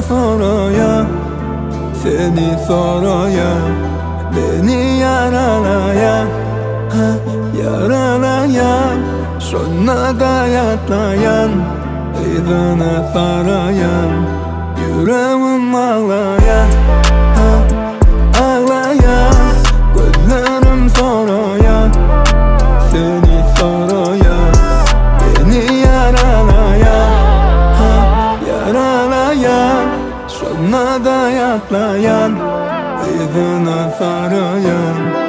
soruyor, seni soruyor, beni yaralayan, yaralayan, şuna dayatlayan, izine sarayan, yüreğim ağlayan, ağlayan, gözlerim soruyor, seni soruyor, beni yaralayan, yaralayan, şuna dayatlayan, izine sarayan.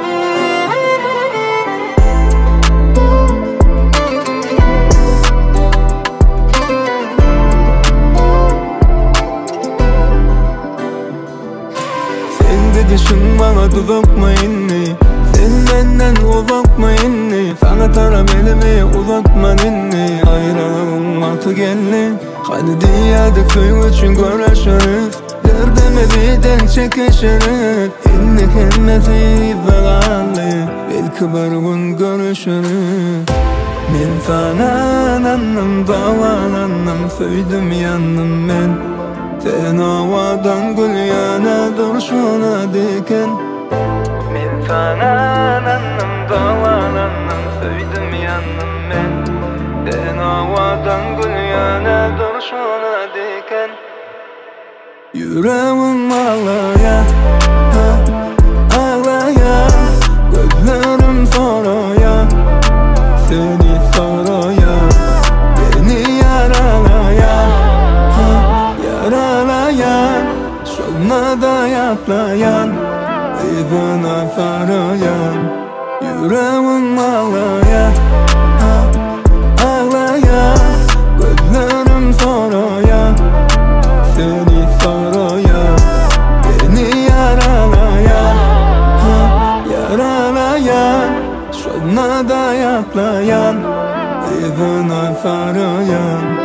Gidişin bana tutma inni, sen benden uzakma inni, sana taraf elimi uzatma inni. Ayrılığın vakti geldi, hadi diyadık suyu için görüşürüz, derdimizden çekişiriz. İnni kendisi zararlı, belki bir gün görüşürüz. Ben sana ananım, davalanım, söydüm yandım ben. Sen havadan gül yana duruşuna diken. Ben sana ananım, davalanım, söydüm yandım ben. Sen havadan gül yana duruşuna diken. Yüreğim ağlayan, ağlayan, gözlerim soruyor, seni soruyor, beni yaralayan, yaralayan, şuna dayatlayan, izine sarayan, yüreğim ağlayan, ağlayan, gözlerim soruyor, seni soruyor, beni yaralayan, yaralayan, şuna dayatlayan, izine sarayan.